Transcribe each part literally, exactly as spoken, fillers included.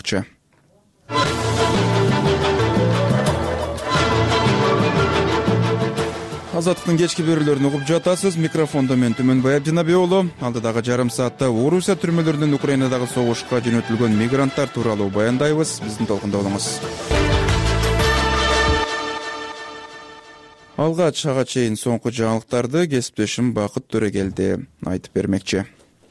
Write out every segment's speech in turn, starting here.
айтмакчы. Азаттыктын кечки берүүлөрүн угуп жатасыз. Микрофондо мен Түмөнбай Абдинабек уулу. Алдыдагы жарым саатта Орусия түрмөлөрүнөн Украинадагы согушка жөнөтүлгөн мигранттар тууралуу баяндайбыз. Биздин толкунда болуңуз. Алгач ага чейин соңку жаңылыктарды кесиптешим Бакыт Төрөгелди айтып бермекчи.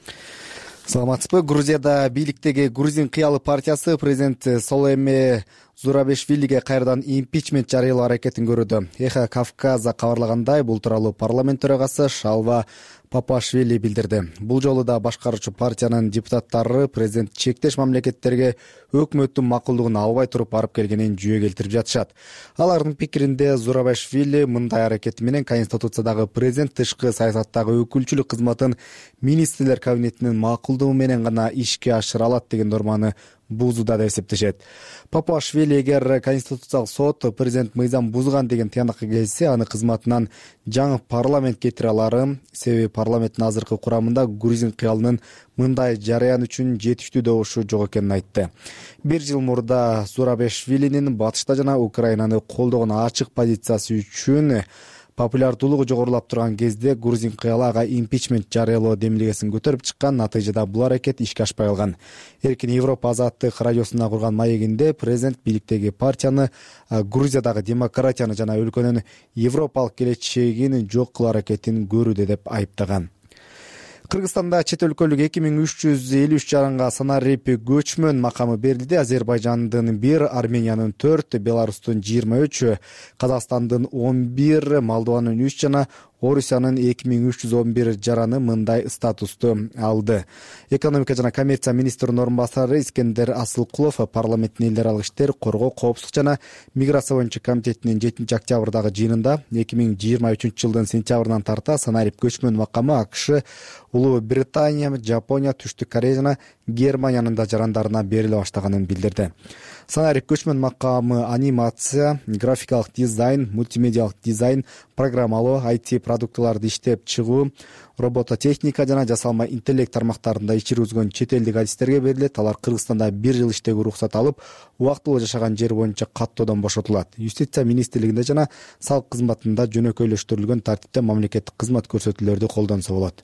Саламатсызбы? Грузияда бийликтеги Грузин кыялы партиясы президент Соломе Зурабишвилиге кайрадан импичмент жарыялоо аракетин көрүүдө. Эхо Кавказа кабарлагандай, бул тууралуу парламент төрагасы Шалва Папашвили билдирди. Бул жолу да башкаруучу партиянын депутаттары президент чектеш мамлекеттерге өкмөттүн макулдугун албай туруп барып келгенин жүйө келтирип жатышат. Алардын пикиринде Зурабишвили мындай аракети менен Конституциядагы президент тышкы саясаттагы өкүлчүлүк кызматын министрлер кабинетинин макулдугу менен гана ишке ашыра алат деген норманы бузууда деп эсептешет. Папашвили эгер Конституциялык сот президент мыйзам бузган деген тыянакка келсе, аны кызматынан жаңы парламент кетире алары, себеби парламенттин азыркы курамында Грузин кыялынын мындай жарыян үчүн жетиштүү добушу жок экенин айтты. Бир жыл мурда Зурабишвилинин батышта жана Украинаны колдогон ачык позициясы үчүн популярдуулугу жогорулап турган кезде Грузин кыялы ага импичмент жарыялоо демилгесин көтөрүп чыккан. Натыйжада бул аракет ишке ашпай калган. Эркин Европа азаттык радиосуна курган маегинде президент бийликтеги партияны Грузиядагы демократияны жана өлкөнүн европалык келечегин жок кылуу аракетин көрүүдө деп айыптаган. Кыргызстанда чет өлкөлүк эки миң үч жүз элүү үч жаранга санарип көчмөн макамы берилди. Азербайжандын бир, Армениянын төрт, Беларустун жыйырма үч, Казакстандын он бир, Молдованын үч жана Орусиянын эки миң үч жүз он бир жараны мындай статусту алды. Экономика жана коммерция министринин орун басары Искендер Асылкулов парламенттин элдер аралык иштер, коргоо, коопсуздук жана миграция боюнча комитетинин жетинчи октябрдагы жыйынында эки миң жыйырма үчүнчү жылдын сентябрынан тарта санарип көчмөн макамы АКШ, Улуу Британия, Жапония, Түштүк Корея жана Германиянын да жарандарына бериле баштаганын билдирди. Санарип көчмөн макамы анимация, графикалык дизайн, мультимедиалык дизайн, программалоо, ай ти продуктыларды иштеп чыгуу, робототехника жана жасалма интеллект тармактарында иш жүргүзгөн чет элдик адистерге берилет. Алар Кыргызстанда бир жыл иштөөгө уруксат алып, убактылуу жашаган жер боюнча каттоодон бошотулат. Юстиция министрлигинде жана салык кызматында жөнөкөйлөштүрүлгөн тартипте мамлекеттик кызмат көрсөтүүлөрдү колдонсо болот.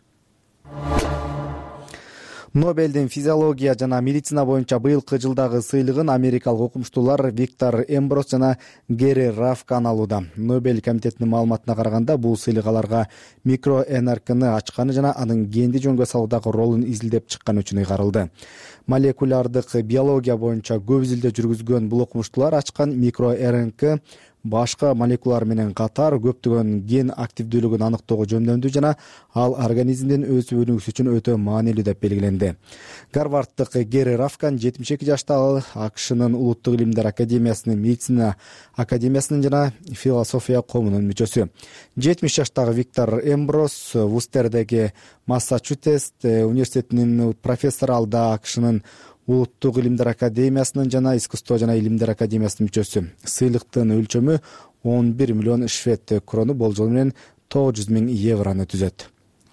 Нобелдин физиология жана медицина боюнча быйылкы жылдагы сыйлыгын америкалык окумуштуулар Виктор Эмброс жана Гэри Рафкан алууда. Нобель комитетинин маалыматына караганда, бул сыйлык аларга микроэнеркны ачканы жана анын генди жөнгө салуудагы ролун изилдеп чыккан үчүн ыйгарылды. Молекулярдык биология боюнча көп изилдөө жүргүзгөн бул окумуштуулар ачкан микроэрнк башка молекулалар менен катар көптөгөн ген активдүүлүгүн аныктоого жөндөмдүү жана ал организмдин өсүп өнүгүшү үчүн өтө маанилүү деп белгиленди. Гарварддык Гэри Рафкан жетимиш эки жашта, ал АКШнын улуттук илимдер академиясынын, медицина академиясынын жана философия коомунун мүчөсү. жетимиш жаштагы Виктор Эмброс Вустердеги Массачусетс университетинин профессору, ал да АКШнын улуттук илимдер академиясынын жана искусство жана илимдер академиясынын мүчөсү. Сыйлыктын өлчөмү он бир миллион швед крону, болжол менен тогуз жүз миң евроны түзөт.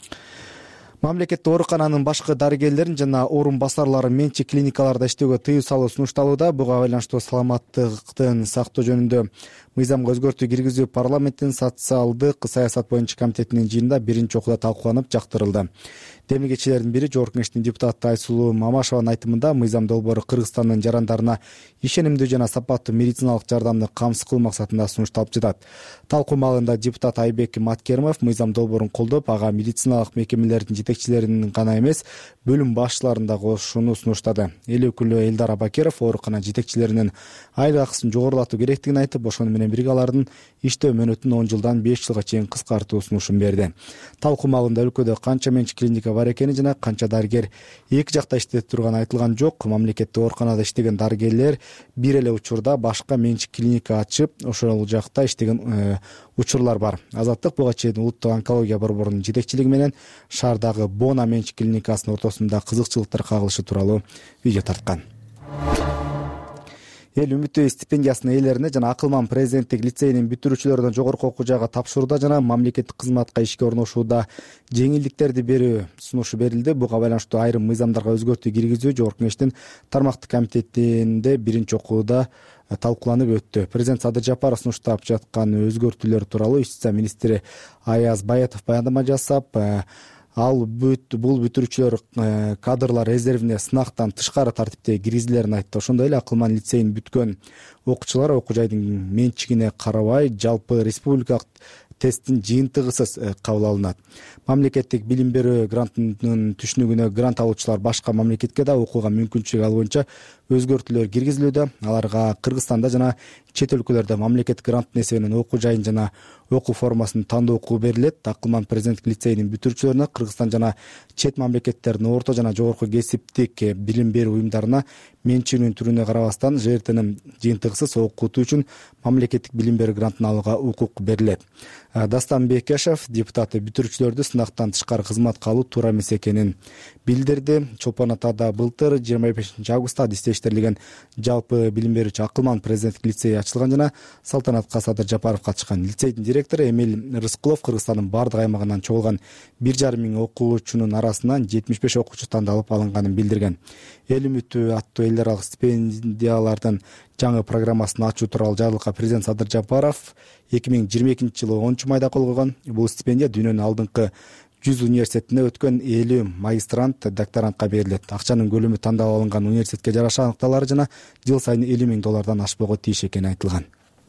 Мамлекеттик оорукананын башкы дарыгерлерин жана орун басарлары менчик клиникаларда иштөөгө тыюу салуу сунушталууда. Буга байланыштуу саламаттыктын сактоо жөнүндө мыйзамга өзгөртүү киргизүү парламенттин социалдык саясат боюнча комитетинин жыйынында биринчи окууда талкууланып жактырылды. Демилгечилердин бири Жогорку Кеңештин депутаты Айсулуу Мамашеванын айтымында, мыйзам долбоору Кыргызстандын жарандарына ишенимдүү жана сапаттуу медициналык жардамды камсыз кылуу максатында сунушталып жатат. Талкуу маалында депутат Айбек Маткеримов мыйзам долбоорун колдоп, ага медициналык мекемелердин жетекчилеринин гана эмес, бөлүм башчыларын да кошууну сунуштады. Эл өкүлү Элдар Абакеров оорукана жетекчилеринин айлык акысын жогорулатуу керектигин айтып, ошону менен бирге алардын иштөө мөөнөтүн он жылдан беш жылга чейин кыскартуу сунушун берди. Талкуу маалында өлкөдө канча менчик клиника бар экени жана канча дарыгер эки жакта иштеп турганы айтылган жок. Мамлекеттик ооруканада иштеген дарыгерлер бир эле учурда башка менчик клиника ачып, ошол жакта иштеген учурлар бар. Азаттык буга чейин улуттук онкология борборунун жетекчилиги менен шаардагы Бона менчик клиникасынын ортосунда кызыкчылыктар кагылышы тууралуу видео тарткан. эл үмүтү стипендиясынын ээлерине жана Акылман президенттик лицейинин бүтүрүүчүлөрүнө жогорку окуу жайга тапшырууда жана мамлекеттик кызматка ишке орношууда жеңилдиктерди берүү сунушу берилди. Буга байланыштуу айрым мыйзамдарга өзгөртүү киргизүү Жогорку Кеңештин тармактык комитетинде биринчи окууда талкууланып өттү. Президент Садыр Жапаров сунуштап жаткан өзгөртүүлөр тууралуу ички ишler министри Аяз Баятов баяндама жасап, ал бул бүтүрүүчүлөр кадрлар резервине сынактан тышкары тартипте киргизилерин айтты. Ошондой эле Акылман лицейин бүткөн окуучулар окуу жайдын менчигине карабай жалпы республикалык тесттин жыйынтыгысыз кабыл алынат. Мамлекеттик билим берүү грантынын түшүнүгүнө грант алуучулар башка мамлекетке да окууга мүмкүнчүлүк алуу боюнча өзгөртүүлөр киргизилүүдө. Аларга Кыргызстанда жана чет өлкөлөрдө мамлекеттик гранттын эсебинен окуу жайын жана окуу формасын тандоо укугу берилет. Акылман президенттик лицейинин бүтүрүүчүлөрүнө Кыргызстан жана чет мамлекеттердин орто жана жогорку кесиптик билим берүү уюмдарына менчигинин түрүнө карабастан Ж Р Тнын жыйынтыгысыз окутуу үчүн мамлекеттик билим берүү грантын алууга укук берилет. Дастан Бекешев депутаты бүтүрүүчүлөрдү сынактан тышкары кызматка алуу туура эмес экенин билдирди. Чолпон Атада былтыр жыйырма бешинчи августта адистештирилген жалпы билим берүүчү Акылман президенттик лицей ачылган жана салтанатка Садыр Жапаров катышкан. Лицейдин директору Эмиль Рыскулов Кыргызстандын бардык аймагынан чогулган бир жарым миң окуучунун арасынан жетимиш беш окуучу тандалып алынганын билдирген. Эл үмүтү аттуу эл аралык стипендиялардын жаңы программасын ачуу тууралуу жарлыкка президент Садыр Жапаров эки миң жыйырма экинчи жылы онунчу майда кол койгон. Бул стипендия дүйнөнүн алдыңкы жүз университетине өткөн элүү магистрант, докторантка берилет. Акчанын көлөмү тандап алынган университетке жараша аныкталары жана жыл сайын элүү миң доллардан ашпоого тийиш экени айтылган.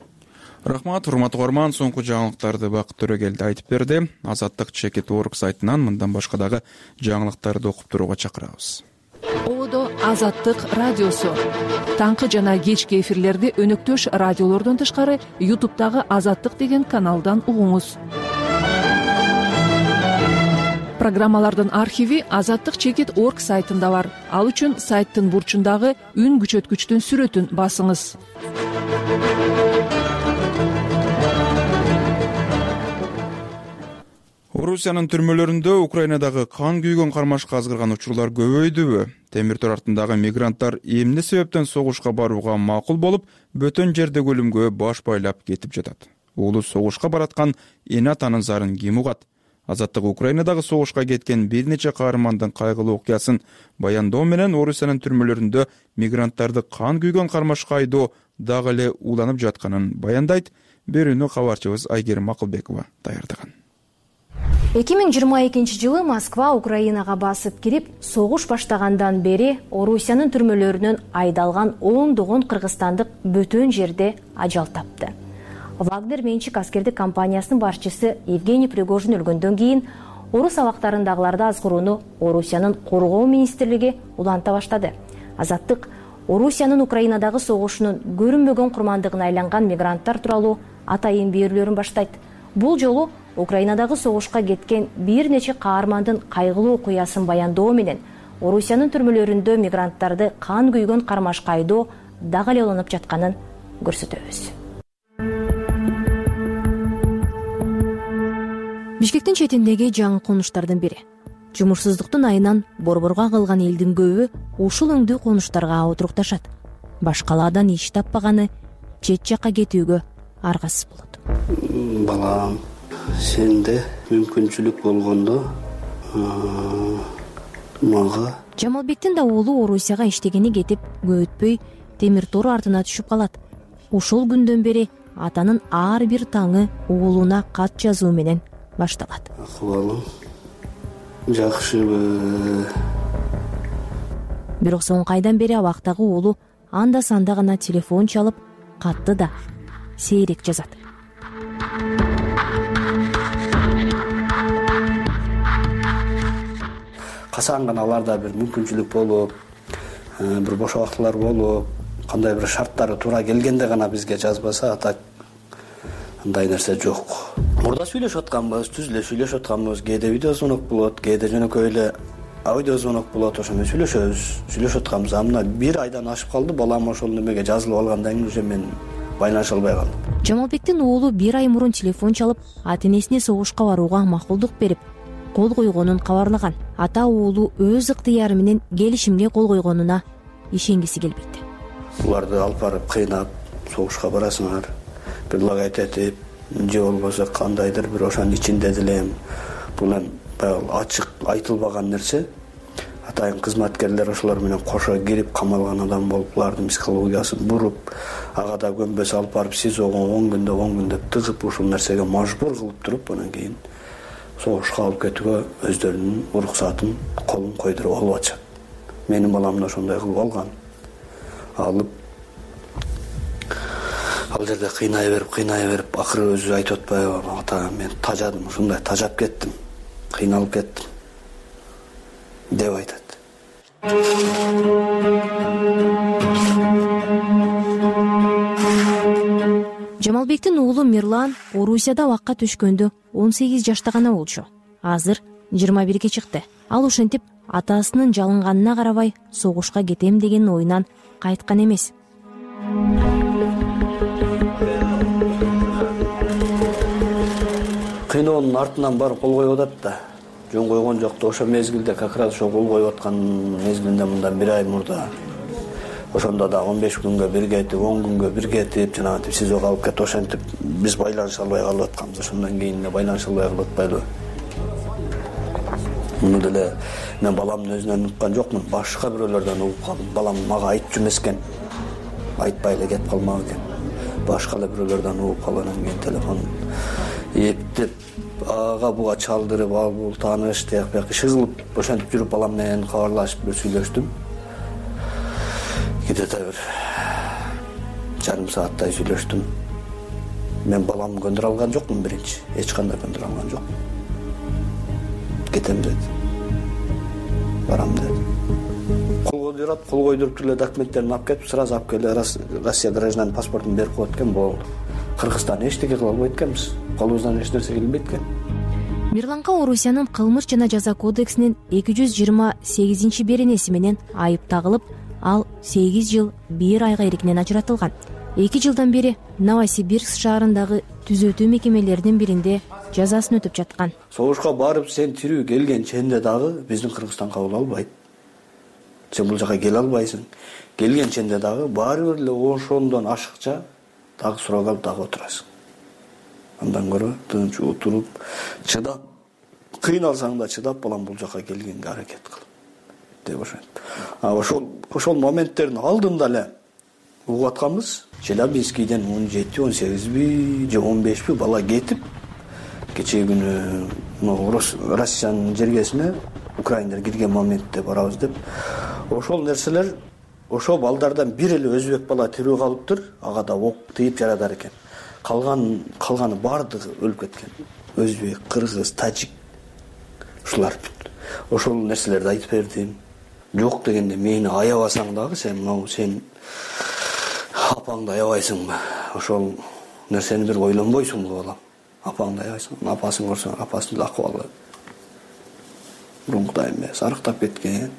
Рахмат, урматтуу угарман, соңку жаңылыктарды Бакыт Төрөгелди айтып берди. Азаттык чекит орг сайтынан мындан башка дагы жаңылыктарды окуп турууга чакырабыз. Ободо Азаттык радиосу. Таңкы жана кечки эфирлерди өнөктөш радиолордон тышкары ютубтагы Азаттык деген каналдан угуңуз. Программалардын архиви азаттык чекит орг сайтында бар. Ал үчүн сайттын бурчундагы үн күчөткүчтүн сүрөтүн басыңыз. Орусиянын түрмөлөрүндө Украинадагы кан күйгөн кармашка азгырган учурлар көбөйдүбү? Темир тор артындагы мигранттар эмне себептен согушка барууга макул болуп, бөтөн жерде өлүмгө баш байлап кетип жатат? Уулу согушка бараткан эне атанын зарын ким угат? Азаттык Украинадагы согушка кеткен бир нече каармандын кайгылуу окуясын баяндоо менен Орусиянын түрмөлөрүндө мигранттарды кан күйгөн кармашка айдоо дагы эле уланып жатканын баяндайт. Берүүнү кабарчыбыз Айгерим Акылбекова даярдаган. эки миң жыйырма экинчи жылы Москва Украинага басып кирип, согуш баштагандан бери Орусиянын түрмөлөрүнөн айдалган ондогон кыргызстандык бөтөн жерде ажал тапты. Вагнер менчик аскердик компаниясынын башчысы Евгений Пригожин өлгөндөн кийин орус абактарындагыларды азгырууну Орусиянын коргоо министрлиги уланта баштады. Азаттык Орусиянын Украинадагы согушунун көрүнбөгөн курмандыгына айланган мигранттар тууралуу атайын берүүлөрүн баштайт. Бул жолу Украинадагы согушка кеткен бир нече каармандын кайгылуу окуясын баяндоо менен Орусиянын түрмөлөрүндө мигранттарды кан күйгөн кармашка айдоо дагы эле уланып жатканын көрсөтөбүз. Бишкектин четиндеги жаңы конуштардын бири. Жумушсуздуктун айынан борборго калган элдин көбү ушул өңдүү конуштарга отурукташат. Башкалардан иш таппаганы чет жакка кетүүгө аргасыз болот. Балам, сенде мүмкүнчүлүк болгондо мага. Жамалбектин да уулу Орусияга иштегени кетип, көп өтпөй темир тор артына түшүп калат. Ушул күндөн бери атанын ар бир таңы уулуна кат жазуу менен башталат. Акыбалым жакшыбы. Бирок соңку айдан бери абактагы уулу анда санда гана телефон чалып, катты да сейрек жазат. Качан гана аларда бир мүмкүнчүлүк болуп, бир бош убактылар болуп, кандай бир шарттары туура келгенде гана бизге жазбаса, ата андай нерсе жок. Мурда сүйлөшүп атканбыз, түз эле сүйлөшүп атканбыз, кээде видео звонок болот, кээде жөнөкөй эле аудио звонок болот, ошондой сүйлөшөбүз, сүйлөшүп атканбыз. Мына бир айдан ашып калды, балам ошол немеге жазылып алгандан кийин уже мен байланыша албай калдым. Жамалбектин уулу бир ай мурун телефон чалып, ата-энесине согушка барууга макулдук берип, кол койгонун кабарлаган. Ата уулу өз ыктыяры менен келишимге кол койгонуна ишенгиси келбейт. буларды алып барып кыйнап согушка барасыңар, бир лагать этип, же болбосо кандайдыр бир ошонун ичинде деле бул эми баягы ачык айтылбаган нерсе. Атайын кызматкерлер ошолор менен кошо кирип камалган адам болуп, булардын психологиясын буруп, ага да көнбөсө алып барып сизого он күндө он күндө тыгып ушул нерсеге мажбур кылып туруп, анан кийин согушка алып кетүүгө өздөрүнүн уруксатын колун койдуруп алып атышат. Менин балам да ошондой кылып алган. Алып ал жерде кыйнай берип, кыйнай берип, акыры өзү айтып атпайбы, ата мен тажадым, ушундай тажап кеттим, кыйналып кеттим деп айтат. Жамалбектин уулу Мирлан Орусияда абакка түшкөндө он сегиз жашта гана болчу. Азыр жыйырма бирге чыкты. Ал ошентип атасынын жалынганына карабай согушка кетем деген оюнан кайткан эмес. Кыйноонун артынан барып кол коюп атат да. Жөн койгон жокто ошо мезгилде как раз ошо кол коюп аткан мезгилинде мындан бир ай мурда ошондо да он беш күнгө бир кетип, он күнгө бир кетип, жанагынтип сизого алып кетип ошентип биз байланыша албай калып атканбыз. Ошондон кийин эле байланыша албай калып атпайлыбы. Муну деле мен баламдын өзүнөн унуткан жокмун, башка бирөөлөрдөн угуп калдым. Балам мага айтчу эмес экен, айтпай эле кетип калмак экен. Башка эле бирөөлөрдөн угуп калгандан кийин телефон эптеп ага буга чалдырып, ал бул тааныш тияк бияк иши кылып ошентип жүрүп балам менен кабарлашып бир сүйлөштүм. Где-то бир жарым сааттай сүйлөштүм. Мен баламды көндүрө алган жокмун биринчи, эч кандай көндүрө алган жокмун. Кетем деди. Барам деди. Кол койдурат, кол койдуруп эле документтерин алып кетип, сразу алып келе Россия гражданин паспортун берип коет экен, болду. Кыргызстан эчтеке кыла албайт экенбиз. Колубуздан эч нерсе келбейт экен. Мирланга Орусиянын кылмыш жана жаза кодексинин эки жүз жыйырма сегизинчи беренеси менен айып тагылып, ал сегиз жыл бир айга эркинен ажыратылган. эки жылдан бери Новосибирск шаарындагы түзөтүү мекемелеринин биринде жазасын өтүп жаткан. Согушка барып сен тирүү келген ченде дагы биздин Кыргызстан кабыл албайт. Сен бул жака келе албайсың. Келген ченде дагы баары бир эле ошондон ашыкча дагы суроо алып дагы отурасың. Андан көрө тынч отуруп, чыдап, кыйналсаң да чыдап балам бул жака келгенге аракет кыл деп ошентип. А ошол ошол моменттердин алдында эле угуп атканбыз. Челябинскийден он жети он сегизби же он бешпи бала кетип, кечээ күнү Россиянын жергесине украиндер кирген моментте барабыз деп. Ошол нерселер ошол балдардан бир эле өзбек бала тирүү калыптыр, ага да ок тийип жарадар экен. Калган калганы бардыгы өлүп кеткен. Өзбек, кыргыз, тажик ушулар бүт. Ошол нерселерди айтып бердим. Жок дегенде мени аябасаң дагы сен мынау сен апаңды аябайсыңбы? Ошол нерсени бир ойлонбойсуңбу балам? Апаңды аябайсың, апасын көрсөң, апасынын акыбалы мурункудай эмес, арыктап кеткен.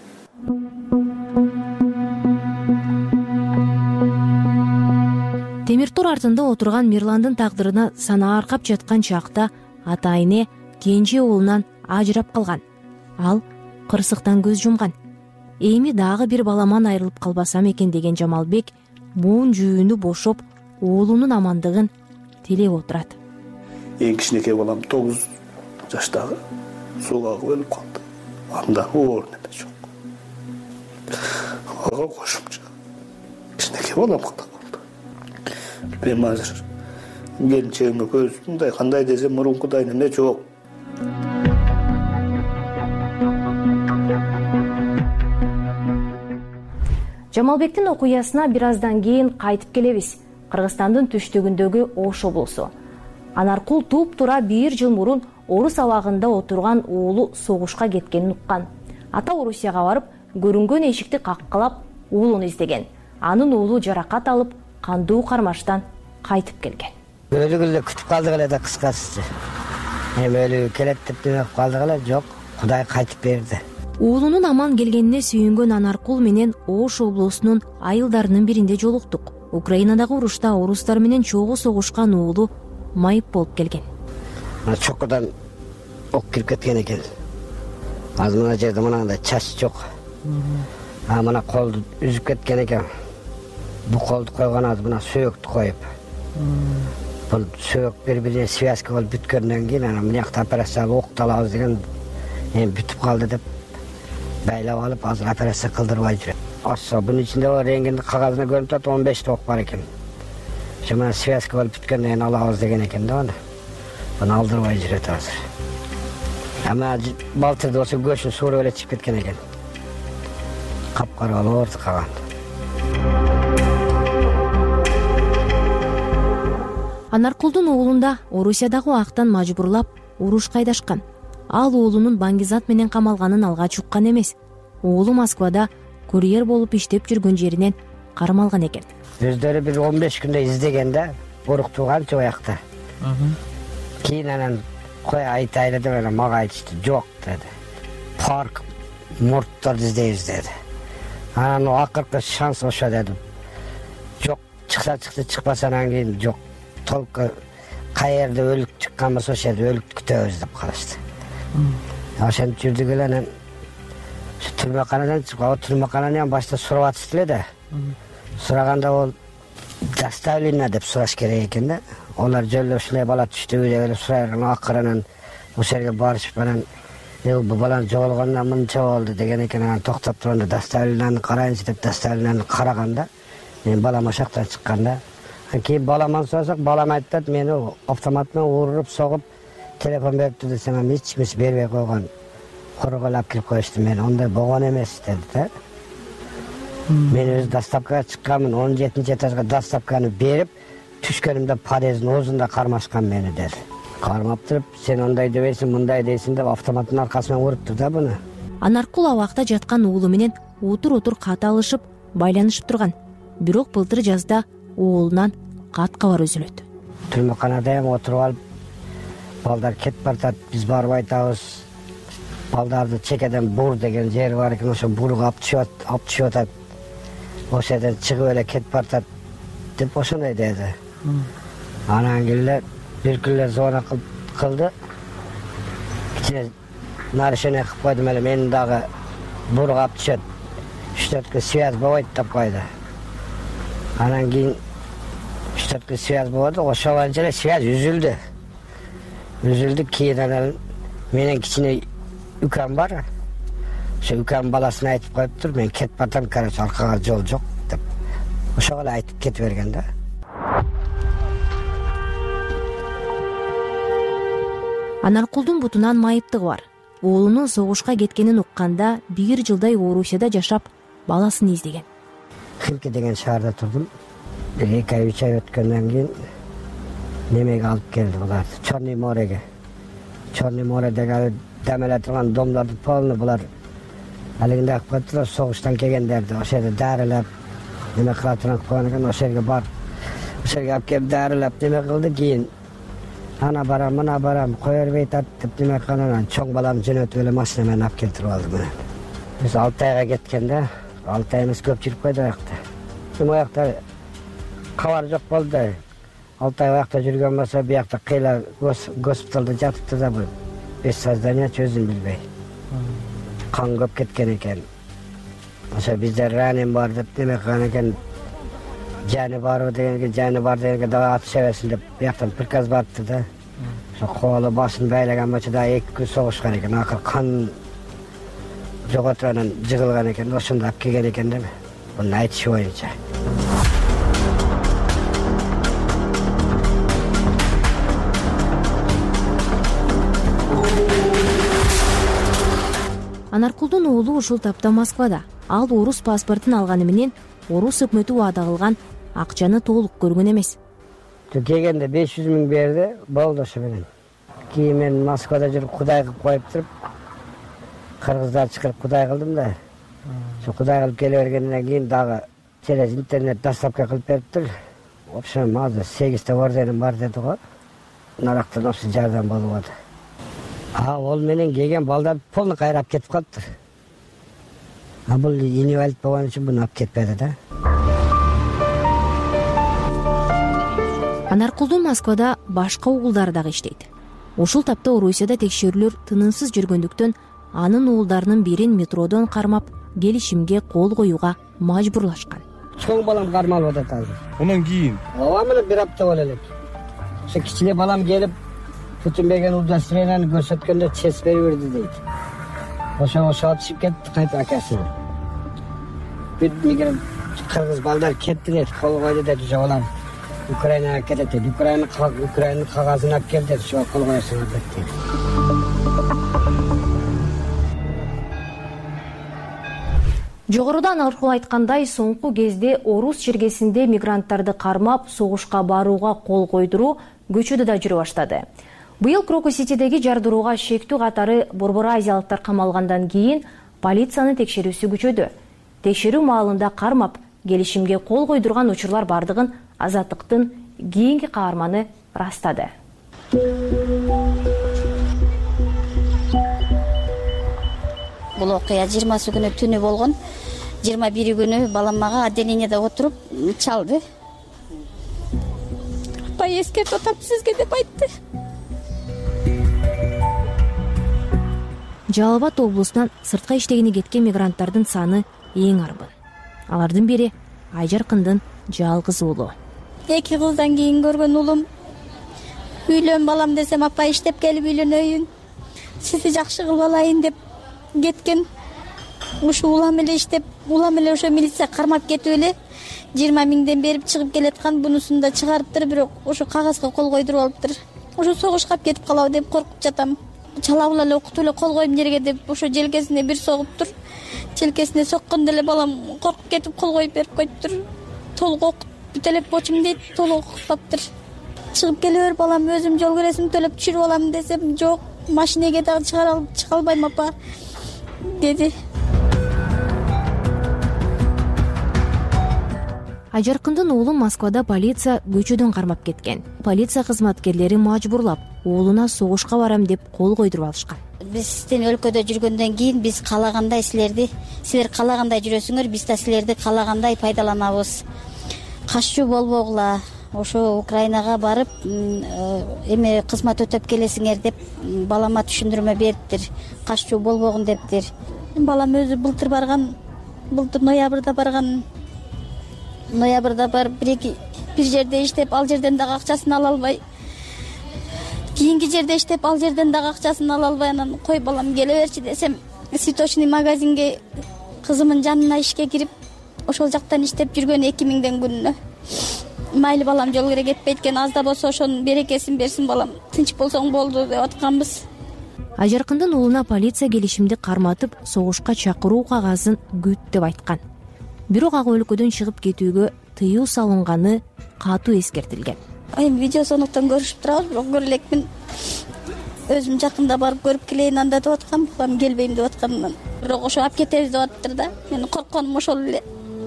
Темир тор артында отурган Мирландын тагдырына санаа аркап жаткан чакта ата-эне кенже уулунан ажырап калган. Ал кырсыктан көз жумган. Эми дагы бир баламан айрылып калбасам экен деген Жамалбек буун жүүнү бошоп, уулунун амандыгын тилеп отурат. Эң кичинекей балам тогуз жаштагы сууга өлүп калды. Анда оор неме жок. Ага кошумча. Кичинекей балам калды. Мен азыр келинчегимге көз мындай кандай десем мурункудай неме жок. Жамалбектин окуясына бир аздан кийин кайтып келебиз. Кыргызстандын түштүгүндөгү Ош облусу. Анаркул туп-тура бир жыл мурун Орус абагында отурган уулу согушка кеткенин уккан. Ата Орусияга барып, көрүнгөн эшикти каккалап, уулун издеген. Анын уулу жаракат алып, кандуу кармаштан кайтып келген. Өлүгүлө күтүп калдык эле да кыскасы. Эми өлүгү келет деп деп калдык эле, жок, Кудай кайтып берди. Уулунун аман келгенине сүйүнгөн Анаркул менен Ош облусунун айылдарынын биринде жолуктук. Украинадагы урушта орустар менен чогуу согушкан уулу майып болуп келген. Чокудан ок кирип кеткен экен. Азыр мына жерде мынандай чач жок. А мына колду үзүп кеткен экен. бул колду койгон азы мына сөөктү коюп, бул сөөк бири бирине связка болуп бүткөндөн кийин анан мынакта операция окталабыз деген эми бүтүп калды деп байлап алып азыр операция кылдырбай жүрөт. Ошо бунун ичинде рентген кагазына көрүнүп турат он беш ток бар экен. Ошо мына связка болуп бүткөндөн кийин алабыз деген экен да аны. Буну алдырбай жүрөт азыр. Ама балтырды болсо көчүн сууруп эле чыгып кеткен экен. Капкара болуп орду калган. Анаркулдун уулунда Орусиядагы актан мажбурлап урушка айдашкан. Ал уулунун баңгизат менен камалганын алгач уккан эмес. Уулу Москвада курьер болуп иштеп жүргөн жеринен кармалган экен. Өздөрү бир он беш күндө издегенде уруктууган жоякта. Кийин анан кой айтайлы деп анан мага айтышты. Жок деди. Парк мурттарды издейбиз деди. Анан акыркы шанс ошо деди. Жок, чыкса чыкты, чыкпаса анан кийин жок. Толку каерде өлүк чыккан болсо ошо жерде өлүктү күтөбүз деп калышты. Ошентип жүрдүк эле анан түрмөканадан чыгып, түрмөкананы ham башта сурап атышты эле да. Сураганда ол доставлена деп сураш керек экен да. Олар жолдо ушундай бала түштүбү деп эле сурайган, акырынан ошол жерге барышып анан бул баланын жоголгонуна мынча болду деген экен. Анан токтоп турганда доставленаны карайынчы деп доставленаны караганда мен балам ошоктон чыкканда. Кийин баламан сурасак, балам айтты, мени автомат менен уруп, согуп, телефон бериптир десем, мен эч эмес бербей койгон. Корголоп алып кирип коюшту, мен ондай болгон эмес деди да. Мен өз доставкага чыкканмын, он жетинчи этажга доставканы берип, түшкөнүмдө подъездин оозунда кармашкан мени деди. Кармап туруп, сен ондай дебейсиң, мындай дейсиң деп автоматтын аркасынан урупту да буну. Анаркул абакта жаткан уулу менен утур-утур кат алышып, байланышып турган. Бирок былтыр жазда уулунан кат кабар үзүлөт. Түрмөканада эми отуруп алып, балдар кетип бартат, биз барып айтабыз. Балдарды чекеден бур деген жери бар экен, ошо бурга алып түшүп, алып түшүп атат. Ошол жерден чыгып эле кетип бартат деп ошондой деди. Анан келе бир күнү звонок кылды. Кичине нарушение кылып койдум эле, мени дагы бурга алып түшөт. үч төрт күн связь болбойт деп койду. Анан кийин үч төрт күн связь болду, ошол боюнча эле связь үзүлдү. Үзүлдү, кийин анан менен кичине үкем бар. Ошо үкем баласына айтып коюптур, мен кетип бартам, короче, аркага жол жок деп. Ошого эле айтып кетип берген да. Анаркулдун бутунан майыптыгы бар. Уулунун согушка кеткенин укканда бир жылдай Орусияда жашап, баласын издеген. Химки деген шаарда турдум. эки ай үч ай өткөндөн кийин немеге алып келди булар. Чорный мореге. Чорный моредеги демеле турган домдорду полный булар алигинде алып коюптур, согуштан келгендерди ошол жерде дарылап неме кыла турган койгон экен. Ошол жерге барып, ошол жерге алып келип дарылап неме кылды. Кийин ана барам, мына барам, кое бербей тат деп неме кылганан чоң балам жөнөтүп эле машина менен алып келтирип алды менен. Биз алты айга кеткенде, алты ай эмес көп жүрүп койду аякта. Эми аякта кабар жок болду. алты ай аякта жүргөн болсо, биякта кыйла госпиталда жатыптыр да, бул без сознания, өзүн билбей. Кан көп кеткен экен. Ошо бизде ранен бар деп неме кылган экен. Жаны барбы дегенге, жаны бар дегенге дагы ат шебесин деп бияктан приказ барыптыр да. Ошо колу башын байлаган болчу да эки күн согушкан экен. Акыр кан жоготуп анан жыгылган экен. Ошондо алып келген экен да. Мунун айтышы боюнча. Анаркулдун уулу ушул тапта Москвада. Ал орус паспортун алганы менен орус өкмөтү убада кылган акчаны толук көргөн эмес. Келгенде беш жүз миң берди, болду ошо менен. Кийин мен Москвада жүрүп кудай кылып коюп туруп, кыргыздар чакырып кудай кылдым да. Ошо кудай кылып келе бергенден кийин дагы через интернет доставка кылып бериптир. В общем, азыр сегизте орденим бар деди го. Нарактан ошо жардам болуп атат. А ол менен келген балдар полный кайрап кетип калыптыр. А бул инвалид болгон үчүн буну алып кетпеди да. Анаркулдун Москвада башка уулдары дагы иштейт. Ушул тапта Орусияда текшерүүлөр тынымсыз жүргөндүктөн анын уулдарынын бирин метродон кармап, келишимге кол коюуга мажбурлашкан. чоң балам кармалып атат азыр. Онан кийин ооба мына бир апта боло элек. Ошо кичине балам келип бүтүнбеген удостоверияны көрсөткөндө честь берип берди дейт. Ошо ошо атышып кетти кайта акасы. Бир мигрант кыргыз балдар кетти дейт, кол койду дейт, ошо балам Украинага кетет дейт. Украина Украинанын кагазын алып кел дейт, ошо кол коесуңар дейт. Жогорудан аркылуу айткандай, соңку кезде Орус жергесинде мигранттарды кармап, согушка барууга кол койдуруу көчөдө да жүрө баштады. Быйыл Крокус-Ситидеги жардырууга шектүү катары борбор азиялыктар камалгандан кийин полициянын текшерүүсү күчөдү. Текшерүү маалында кармап, келишимге кол койдурган учурлар бардыгын Азаттыктын кийинки каарманы ырастады. Бул окуя жыйырмасы күнү түнү болгон. жыйырма бири күнү балам мага отделениеде отуруп чалды. Апай эскертип атам сизге деп айтты. Жалал Абад облусунан сыртка иштегени кеткен мигранттардын саны эң арбын. Алардын бири Айжаркындын жалгыз уулу. Эки кыздан кийин көргөн уулум. Үйлөн балам десем, апа иштеп келип үйлөнөйүн. Сизди жакшы кылып алайын деп кеткен. Ушу улам эле иштеп, улам эле ошо милиция кармап кетип эле жыйырма миңден берип чыгып келаткан, бунусун да чыгарыптыр, бирок ошо кагазга кол койдуруп алыптыр. Ошо согушка кетип калабы деп коркуп жатам. Чалабыл эле окутуп эле кол коюм жерге деп ошо желкесине бир согуптур. Желкесине соккондо эле балам коркуп кетип кол коюп берип коюптур. Толук окуп бүт элек бочуң дейт, толук окутпаптыр. Чыгып келе бер балам, өзүм жол киресин төлөп түшүрүп алам десем, жок, машинеге дагы чыгара алып чыга албайм апа деди. Айжаркындын уулу Москвада полиция көчөдөн кармап кеткен. Полиция кызматкерлери мажбурлап, уулуна согушка барам деп кол койдуруп алышкан. Биздин өлкөдө жүргөндөн кийин биз каалагандай силерди, силер каалагандай жүрөсүңөр, биз да силерди каалагандай пайдаланабыз. Каччу болбогула, ошо Украинага барып, эме кызмат өтөп келесиңер деп балама түшүндүрмө бериптир. Каччу болбогун дептир. Балам өзү былтыр барган, былтыр ноябрда барган. Ноябрда барып бир бир жерде иштеп, ал жерден дагы акчасын ала албай. Кийинки жерде иштеп, ал жерден дагы акчасын ала албай, анан кой балам келе берчи десем, цветочный магазинге кызымын жанына ишке кирип, ошол жактан иштеп жүргөн эки миңден күнүнө. Майли балам жол кире кетпейт экен, аз да болсо ошонун берекесин берсин балам, тынч болсоң болду деп атканбыз. Айжаркындын уулуна полиция келишимди карматып, согушка чакыруу кагазын күт деп айткан. Бирок ага өлкөдөн чыгып кетүүгө тыюу салынганы катуу эскертилген. Эми видеосондуктан көрүшүп турабыз, бирок көрө элекмин. Өзүм жакында барып көрүп келейин анда деп аткам, балам келбейм деп атканынан. Бирок ошо алып кетебиз деп аттыр да. Мен коркконум ошол эле.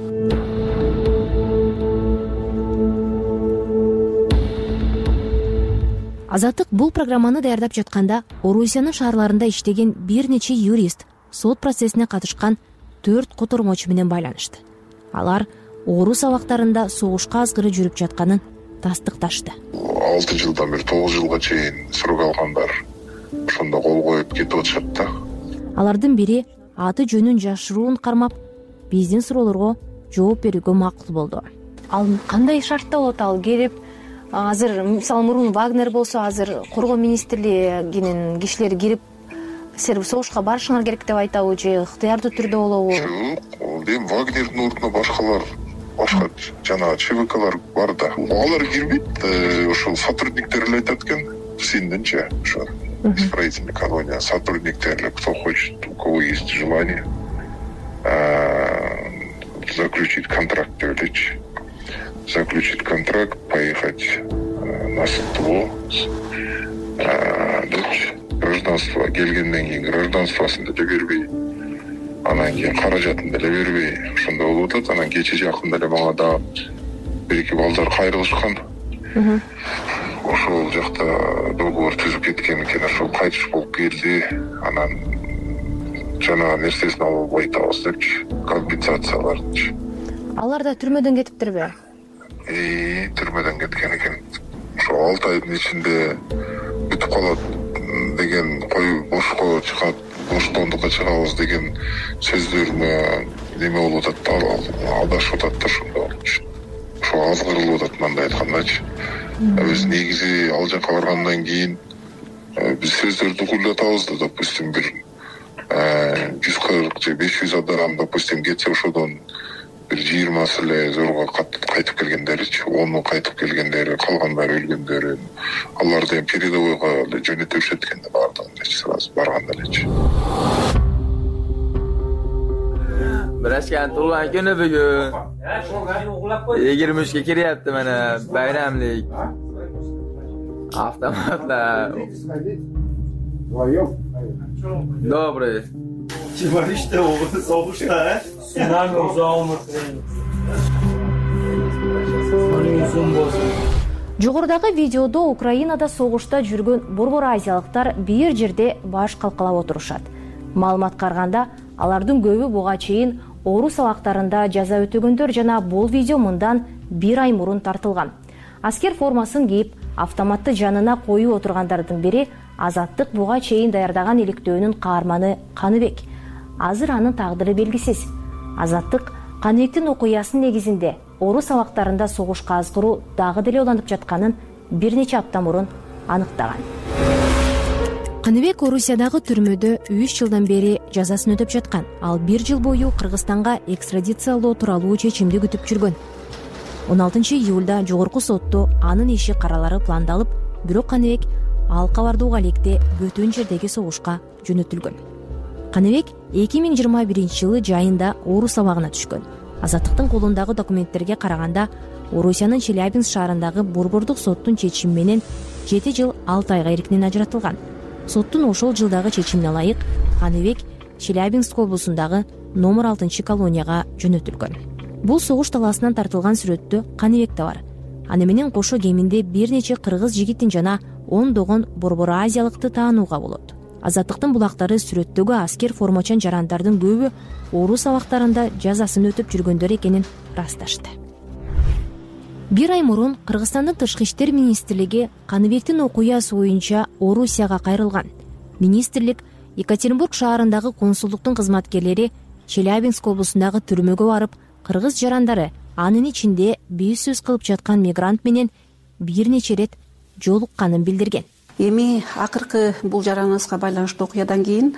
Азаттык бул программаны даярдап жатканда Орусиянын шаарларында иштеген бир нече юрист сот процессине катышкан төрт котормочу менен байланышты. Алар Орус абактарында согушка азгыры жүрүп жатканын тастыкташты. алты жылдан бери тогуз жылга чейин срок алгандар ошондо кол коюп кетип атышат да. Алардын бири аты жөнүн жашыруун кармап, биздин суроолорго жооп берүүгө макул болду. Ал кандай шартта болот? Ал келип, азыр мисалы мурун Вагнер болсо, азыр коргоо министрлигинин кишилери кирип, силер согушка барышыңар керек деп айтабы же ыктыярдуу түрдө болобу? Жок, эми Вагнердин ордуна башкалар, башка жана ЧВКлар бар да. Алар кирбейт, ошол сотрудниктер эле айтат экен, синдинче, ошо исправительная колония, сотрудниктер, кто хочет, у кого есть желание заключить контракт, заключить контракт, поехать на СТО, гражданство келгенден кийин гражданствосын деле бербей, анан кийин каражатын деле бербей, ошондой болуп атат. Анан кече жакында эле мага да бир эки балдар кайрылышкан. Ошол жакта договор түзүп кеткен экен, ошол кайтыш болуп келди. Анан жана нерсесин алып албай атабыз депчи, компенсацияларды. Алар да түрмөдөн кетиптирби? Э, түрмөдөн кеткен экен. Ошо алты айдын ичинде бүтүп калат деген, кой бошко чыгат боштондукка чыгабыз деген сөздөрүнө неме болуп атат да, алдашып атат да ошондо болуп үчүн. Ошо азгырылып атат мындай айткандачы. Биз негизи ал жака баргандан кийин биз сөздөрдү угулдатабыз да, допустим, бир жүз кырк же беш жүз адам, допустим, кетсе ошодон бир жыйырмасы эле зорго кайтып келгендеричи, ону кайтып келгендери, калгандары өлгөндөрү, аларды эми передовойго эле жөнөтө беришет экен да, баардыгын сразу барганда элечи. Birashgan tug'ilgan kuni bugun. yigirma uchga kiryapti mana bayramlik. Avtomatlar. Добрый. Чебариште o'g'li sovushda, ha? Senami uzoq umr tilaymiz. Жогорудагы видеодо Украинада согушта жүргөн борбор азиялыктар бир жерде баш калкалап отурушат. Маалымат караганда, алардын көбү буга чейин орус абактарында жаза өтөгөндөр жана бул видео мындан бир ай мурун тартылган. Аскер формасын кийип, автоматты жанына коюп отургандардын бири Азаттык буга чейин даярдаган иликтөөнүн каарманы Каныбек. Азыр анын тагдыры белгисиз. Азаттык Каныбектин окуясынын негизинде орус абактарында согушка азгыруу дагы деле уланып жатканын бир нече апта мурун аныктаган. Каныбек Орусиядагы түрмөдө үч жылдан бери жазасын өтөп жаткан. Ал бир жыл бою Кыргызстанга экстрадициялоо тууралуу чечимди күтүп жүргөн. он алтынчы июлда жогорку сотто анын иши каралары пландалып, бирок Каныбек ал кабардууга электе бөтөн жердеги согушка жөнөтүлгөн. Каныбек эки миң жыйырма биринчи жылы жайында орус абагына түшкөн. Азаттыктын колундагы документтерге караганда, Орусиянын Челябинск шаарындагы борбордук соттун чечими менен жети жыл алты айга эркинен ажыратылган. Соттун ошол жылдагы чечимине ылайык Каныбек Челябинск облусундагы номер алтынчы колонияга жөнөтүлгөн. Бул согуш талаасынан тартылган сүрөттө Каныбек да бар. Аны менен кошо кеминде бир нече кыргыз жигитин жана ондогон борбор азиялыкты таанууга болот. Азаттыктын булактары сүрөттөгү аскер формачан жарандардын көбү орус абактарында жазасын өтөп жүргөндөр экенин ырасташты. Бир ай мурун Кыргызстандын Тышкы иштер министрлиги Каныбектин окуясы боюнча Орусияга кайрылган. Министрлик Екатеринбург шаарындагы консулдуктун кызматкерлери Челябинск облусундагы түрмөгө барып, кыргыз жарандары, анын ичинде бейүз сөз кылып жаткан мигрант менен бир нече ирет жолукканын билдирген. Эми акыркы бул жараныбызга байланыштуу окуядан кийин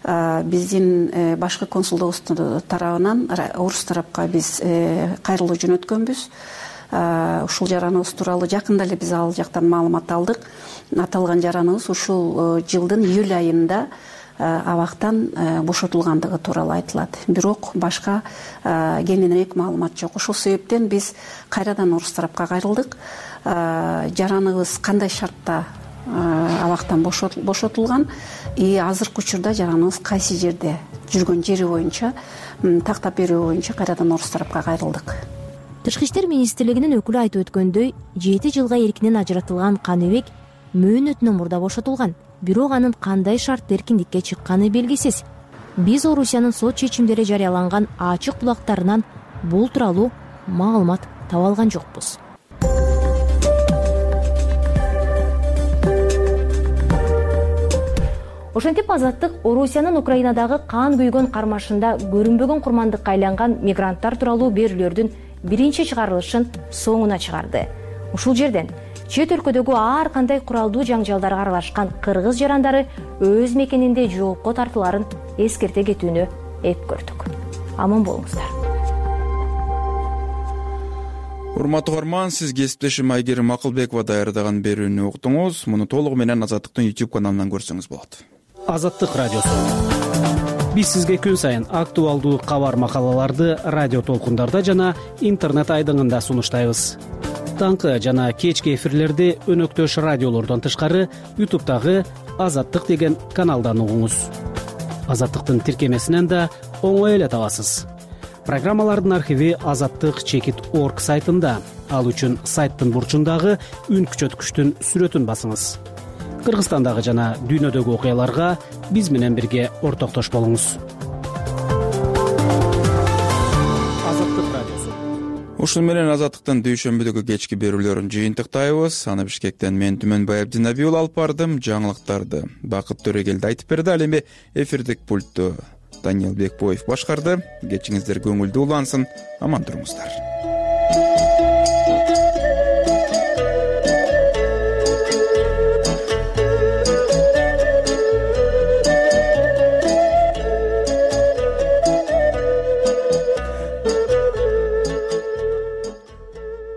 биздин башкы консулдугубуздун тарабынан орус тарапка биз кайрылуу жөнөткөнбүз. Ушул жараныбыз тууралуу жакында эле биз ал жактан маалымат алдык. Аталган жараныбыз ушул жылдын июль айында абактан бошотулгандыгы тууралуу айтылат. Бирок башка кеңирээк маалымат жок. Ошол себептен биз кайрадан орус тарапка кайрылдык. Жараныбыз кандай шартта абактан бошотулган и азыркы учурда жараныбыз кайсы жерде жүргөн жери боюнча тактап берүү боюнча кайрадан орус тарапка кайрылдык. Тышкы иштер министрлигинин өкүлү айтып өткөндөй, жети жылга эркинен ажыратылган Каныбек мөөнөтүнөн мурда бошотулган. Бирок анын кандай шарт эркиндикке чыкканы белгисиз. Биз Орусиянын сот чечимдери жарыяланган ачык булактарынан бул тууралуу маалымат таба алган жокпуз. Ошентип Азаттык Орусиянын Украинадагы кан күйгөн кармашында көрүнбөгөн курмандыкка айланган мигранттар тууралуу берүүлөрдүн биринчи чыгарылышын соңуна чыгарды. Ушул жерден чет өлкөдөгү ар кандай куралдуу жаңжалдарга аралашкан кыргыз жарандары өз мекенинде жоопко тартыларын эскерте кетүүнү эп көрдүк. Аман болуңуздар. Урматтуу угарман, сиз кесиптешим Айгерим Акылбекова даярдаган берүүнү уктуңуз. Муну толугу менен Азаттыктын YouTube каналынан көрсөңүз болот. Азаттык радиосу. Биз сизге күн сайын актуалдуу кабар макалаларды радио толкундарда жана интернет айдыңында сунуштайбыз. Таңкы жана кечки эфирлерди өнөктөш радиолордон тышкары YouTube'дагы Азаттык деген каналдан угуңуз. Азаттыктын тиркемесинен да оңой эле табасыз. Программалардын архиви азаттык чекит точка орг сайтында. Ал үчүн сайттын бурчундагы үн күчөткүчтүн сүрөтүн басыңыз. Кыргызстандагы жана дүйнөдөгү окуяларга биз менен бирге ортоктош болуңуз. Ушун менен Азаттыктын дүйшөмбүдөгү кечки берүүлөрүн жыйынтыктайбыз. Аны Бишкектен мен Түмөнбай Абдинабиул алып бардым. Жаңылыктарды Бакыт Төрөгелди айтып берди. Ал эми эфирдик пультту Даниил Бекбоев башкарды. Кечиңиздер көңүлдүү улансын. Аман туруңуздар.